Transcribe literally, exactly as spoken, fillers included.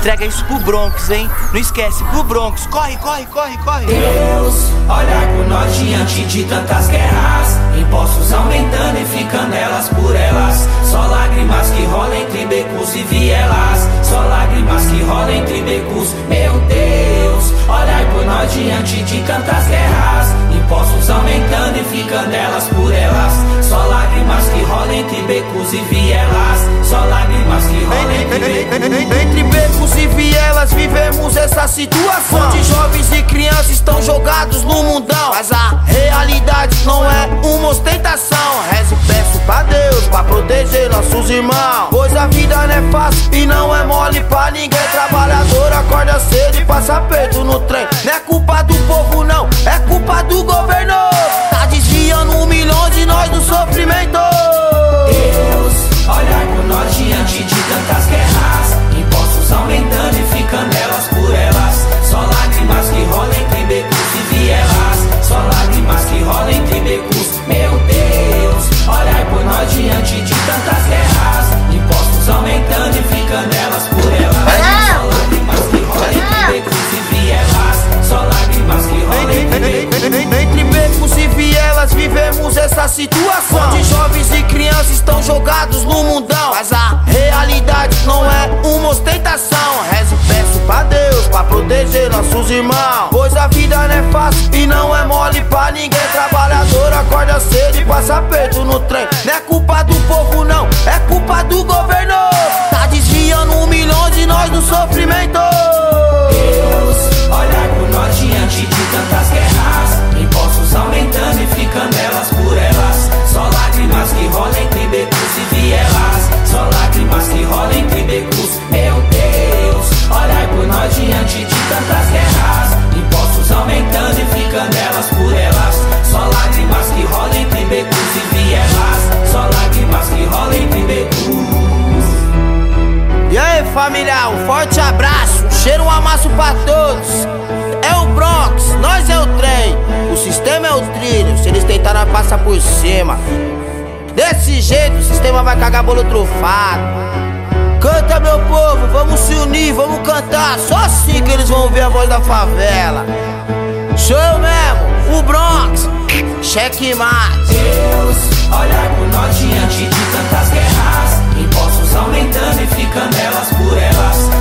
Entrega isso pro Bronx, hein? Não esquece, pro Bronx. Corre, corre, corre, corre. Deus, olhar por nós diante de tantas guerras, impostos aumentando e ficando elas por elas. Só lágrimas que rolam entre becos e vielas. Só lágrimas que rolam entre becos. Meu Deus, olhar por nós diante de tantas guerras, impostos aumentando e ficando elas por elas. Só lágrimas que rolam entre becos e vielas. Só lágrimas que rolam entre becos. Entre becos e vielas vivemos essa situação, onde jovens e crianças estão jogados no mundão. Mas a realidade não é uma ostentação. Reze e peço pra Deus pra proteger nossos irmãos, pois a vida não é fácil e não é mole pra ninguém. Trabalhador acorda cedo e passa perto no trem. Não é culpa do povo não, é culpa do governo. Tá desviando milhões de nós do sofrimento. Deus, olhar por nós diante de tantas guerras, impostos aumentando e ficando elas por elas. Só lágrimas que rolam entre becos e vielas. Só lágrimas que rolam entre becos. Meu Deus, olhar por nós diante de tantas guerras, impostos aumentando e ficando elas por elas. Só lágrimas que rolam entre becos e vielas. Só lágrimas que rolam entre becos. Entre becos e vielas vivemos essa situação, onde jovens e crianças estão jogados no mundão. Mas a realidade não é uma ostentação. Reze e peço pra Deus pra proteger nossos irmãos, pois a vida não é fácil e não é mole pra ninguém. Trabalhador acorda cedo e passa perto no trem. Não é culpa do povo não, é culpa do governo. Tá desviando milhões de nós do sofrimento. Deus, olhar por nós diante de tantas guerras, impostos aumentando e ficando elas por elas. Só lágrimas que rolam entre becos e vielas. Só lágrimas que rolam entre becos. Meu Deus, olhar por nós diante de tantas guerras, impostos aumentando e ficando elas por elas. Só lágrimas que rolam entre becos e vielas. Só lágrimas que rolam entre becos. E aí família, um forte abraço, um cheiro, um amasso pra todos. É o Bronx, nós é o trem, o sistema é o trilho. Se eles tentarem passar por cima, desse jeito o sistema vai cagar bolo trufado. Canta meu povo, vamos se unir, vamos cantar. Só assim que eles vão ouvir a voz da favela. Sou eu mesmo, o Bronx, checkmate. Deus, olhar por nós diante de tantas guerras, impostos aumentando e ficando elas por elas.